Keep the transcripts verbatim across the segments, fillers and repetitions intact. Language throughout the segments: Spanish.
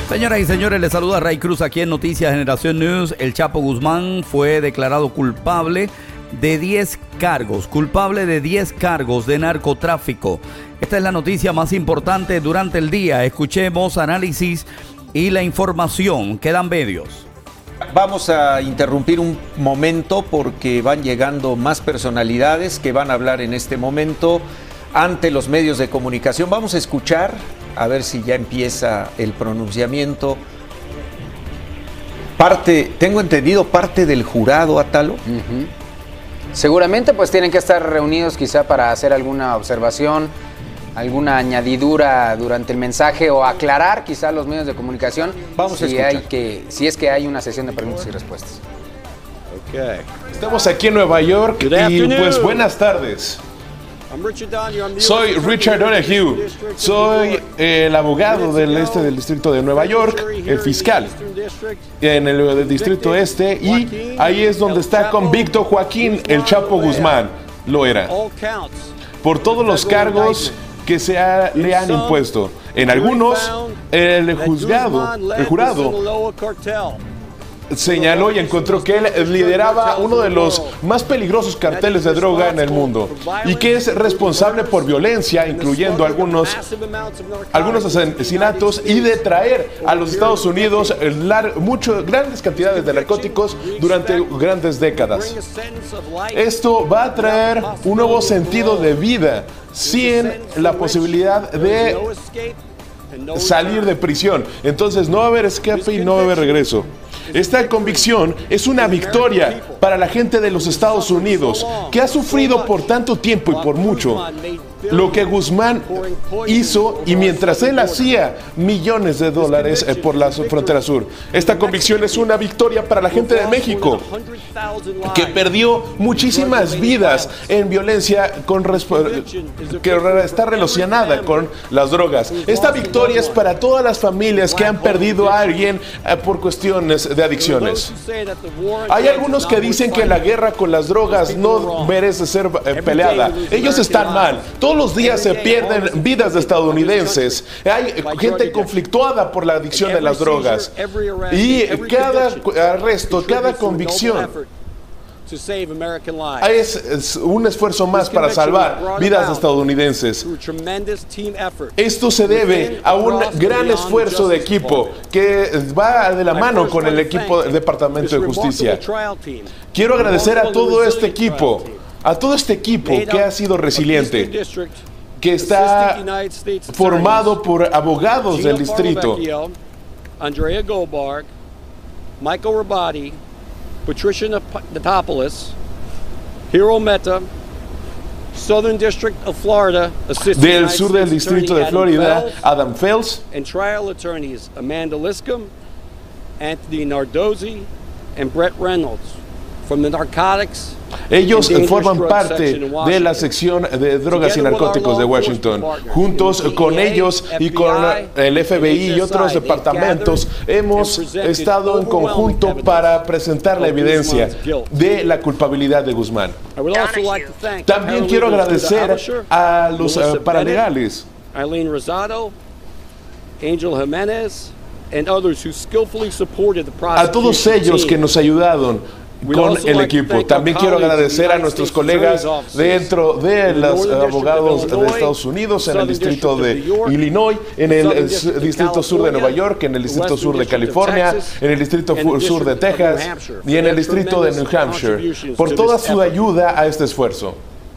Señoras y señores, les saluda Ray Cruz aquí en Noticias Generación News. El Chapo Guzmán fue declarado culpable de diez cargos, culpable de diez cargos de narcotráfico. Esta es la noticia más importante durante el día. Escuchemos análisis y la información que dan medios. Vamos a interrumpir un momento porque van llegando más personalidades que van a hablar en este momento ante los medios de comunicación. Vamos a escuchar, a ver si ya empieza el pronunciamiento. Parte, tengo entendido, parte del jurado, Atalo. Uh-huh. Seguramente pues tienen que estar reunidos quizá para hacer alguna observación, alguna añadidura durante el mensaje o aclarar quizá los medios de comunicación. Vamos a si, escuchar. hay que, si es que hay una sesión de preguntas y respuestas. Okay. Estamos aquí en Nueva York y pues buenas tardes. Soy Richard Donahue, soy el abogado del este del distrito de Nueva York, el fiscal en el del distrito este, y ahí es donde está convicto Joaquín El Chapo Guzmán, lo era, por todos los cargos que se ha, le han impuesto. En algunos, el juzgado, el jurado señaló y encontró que él lideraba uno de los más peligrosos carteles de droga en el mundo y que es responsable por violencia, incluyendo algunos, algunos asesinatos, y de traer a los Estados Unidos muchas grandes cantidades de narcóticos durante grandes décadas. Esto va a traer un nuevo sentido de vida sin la posibilidad de salir de prisión. Entonces no va a haber escape y no va a haber regreso. Esta convicción es una victoria para la gente de los Estados Unidos que ha sufrido por tanto tiempo y por mucho lo que Guzmán hizo, y mientras él hacía millones de dólares por la frontera sur. Esta convicción es una victoria para la gente de México que perdió muchísimas vidas en violencia con que está relacionada con las drogas. Esta victoria es para todas las familias que han perdido a alguien por cuestiones de adicciones. Hay algunos que dicen que la guerra con las drogas no merece ser peleada. Ellos están mal. Todos los días se pierden vidas de estadounidenses. Hay gente conflictuada por la adicción de las drogas. Y cada arresto, cada convicción es, es un esfuerzo más para salvar vidas de estadounidenses. Esto se debe a un gran esfuerzo de equipo que va de la mano con el equipo del Departamento de Justicia. Quiero agradecer a todo este equipo, a todo este equipo que ha sido resiliente, que está formado por abogados del distrito. Andrea Goldberg, Michael Rabati, Patricia Natopoulos, Hiro Mehta, Southern District of Florida, del sur del distrito de Florida, Adam Fels, and trial attorneys Amanda Liscombe, Anthony Nardozzi, and Brett Reynolds from the Narcotics. Ellos forman parte de la sección de drogas y narcóticos de Washington. Juntos con ellos y con el F B I y otros departamentos hemos estado en conjunto para presentar la evidencia de la culpabilidad de Guzmán. También quiero agradecer a los uh, paralegales, Eileen Rosado, Angel Jimenez, and others who skillfully supported the prosecution a todos ellos que nos ayudaron con el equipo. También quiero agradecer a nuestros colegas dentro de los abogados de Estados Unidos, en el distrito de Illinois, en el distrito sur de Nueva York, en el distrito sur de California, en el distrito sur de Texas y en el distrito de New Hampshire, por toda su ayuda a este esfuerzo.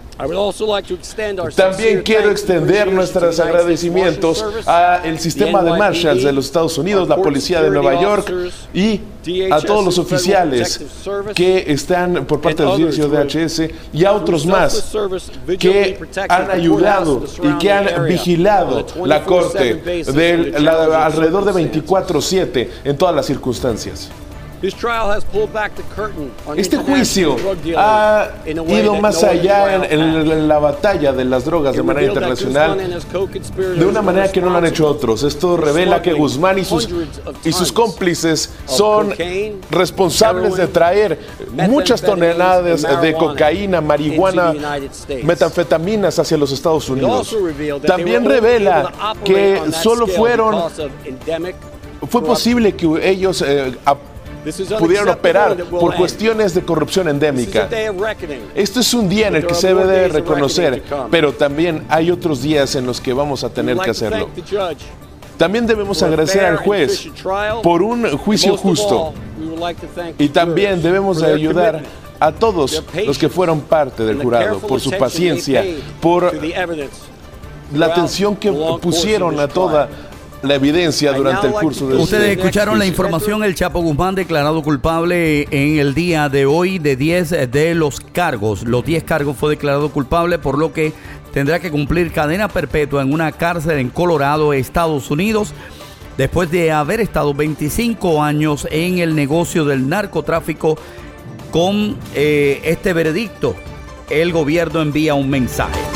También quiero extender nuestros agradecimientos al sistema de Marshals de los Estados Unidos, la policía de Nueva York y a todos los oficiales que están por parte del D H S y a otros más que han ayudado y que han vigilado la corte de la, alrededor de veinticuatro siete en todas las circunstancias. Este juicio ha ido más allá en, en, en la batalla de las drogas de manera internacional, de una manera que no lo han hecho otros. Esto revela que Guzmán y sus, y sus cómplices son responsables de traer muchas toneladas de cocaína, marihuana, metanfetaminas hacia los Estados Unidos. También revela que solo fueron fue posible que ellos eh, a, pudieran operar por cuestiones de corrupción endémica. Esto es un día en el que se debe de reconocer, pero también hay otros días en los que vamos a tener que hacerlo. También debemos agradecer al juez por un juicio justo, y también debemos de ayudar a todos los que fueron parte del jurado por su paciencia, por la atención que pusieron a toda la evidencia durante el curso de Ustedes escucharon la información. El Chapo Guzmán declarado culpable en el día de hoy de diez de los cargos. Los diez cargos fue declarado culpable, por lo que tendrá que cumplir cadena perpetua en una cárcel en Colorado, Estados Unidos, después de haber estado veinticinco años en el negocio del narcotráfico. Con eh, este veredicto, el gobierno envía un mensaje.